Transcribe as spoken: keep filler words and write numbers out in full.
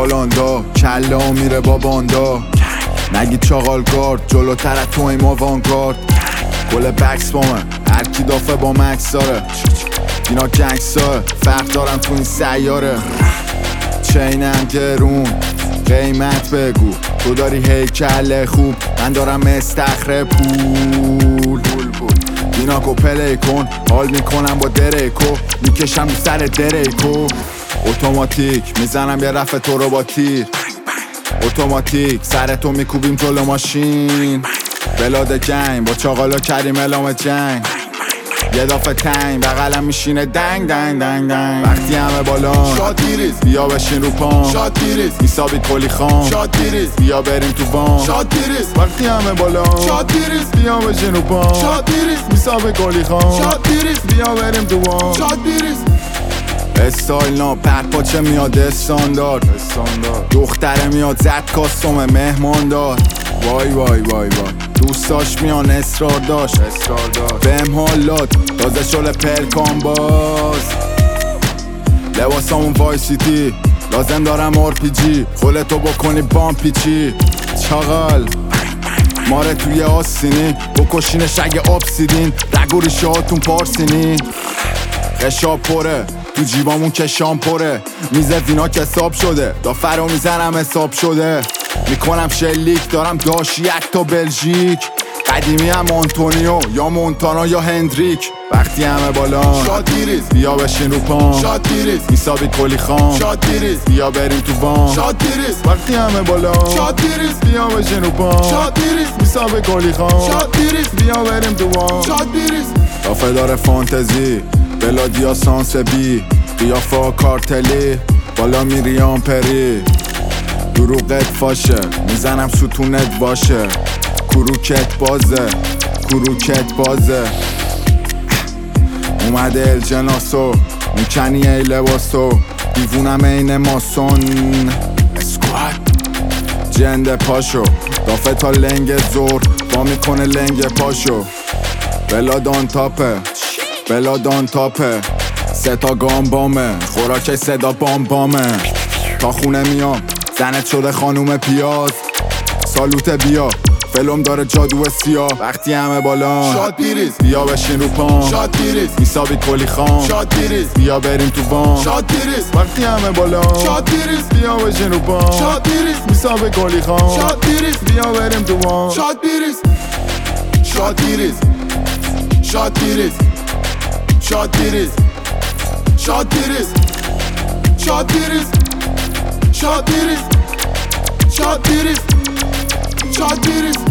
هالاندا، کله ها میره با باندا. نگی چاقالگارد جلوتر از تو این وانگارد. گل بکس با من هر کی دافه با مکس داره. اینا گنگستاره فرق دارم تو این سیاره. چینم گرون قیمت بگو. تو داری هیکل خوب من دارم استخر پول. ایناکو پلی کن حال میکنم با دریکو. میکشم رو سر دریکو. اتوماتیک میزنم یه رفع تو رو با تیر. اتوماتیک سرتو میکوبیم جلو ماشین. بلاد جنگ با چاقالا کریم اعلام جنگ. یه دافه تنگ بغلم میشینه دنگ دنگ دنگ دنگ. وقتی همه بالان شاد دیریز بیا بشین رو پام. شاد دیریز میسابی کلی خام. شاد دیریز بیا بریم تو بام. شاد دیریز وقتی همه بالان شاد دیریز بیا بشین رو پام. شاد دیریز میسابی کلی خام. شاد دیریز بیا بریم تو بام. شاد دیریز استایل نا پرپاچه میاد استاندارد. دختره میاد زد کاستوم مهمان دار. وای وای وای وای دوستاش میان اصرار داشت. بهم حالات تازه شل پلکان باز. لباسامون وای سیتی لازم دارم آر پی جی. خودتو بکنی بام پیچی. چاقال ماره توی آسینی بکشینش اگه آب سیدین. رگو ریشه هاتون پارسینی. خشاب پره تو جیبامون کشام پره. میزه وینا کساب شده دافرو میزنم حساب شده. میکنم شلیک دارم داشیک تا بلژیک. قدیمی هم آنتونیو یا مونتانا یا هندریک. وقتی همه بالان شاد دیریز بیا بشین رو پام. شاد دیریز میسابی کلی خام. شاد دیریز بیا بریم تو بام. شاد دیریز وقتی همه بالان شاد دیریز بیا بشین رو پام. شاد دیریز میسابی کلی خام. شاد دیریز بیا بریم تو بام. شاد دیریز دافه داره فانتزی بلادیا سانس بی. قیافا کارتلی بالا میریام پری. دروغت فاشه میزنم ستونت باشه. کروکت بازه کروکت بازه. اومده الجناسو میکنی ای لباسو. دیوونم این ماسون اسکواد جنده پاشو. دافه تا لنگ زور با میکنه لنگ پاشو. بلا دان تاپه بلا دان تاپه. سه تا گام بامه خوراک صدا بام بامه. تا خونه میام زنت شده خانوم پیاز. سالوت بیا فلم داره جادو سیاه. وقتی همه بالان شاد دیریز بیا بشین رو پام. شاد دیریز میسابی کلی خام. شاد دیریز بیا بریم تو بام. شاد دیریز وقتی همه بالان شاد دیریز بیا بشین رو پام. شاد دیریز میسابی کلی خام. شاد دیریز بیا بریم تو بام. شاد دیریز شاد دیریز شاد دیریز شاد دیریز شاد دیریز شاد دیریز شاد دیریز شاد دیریز شاد دیریز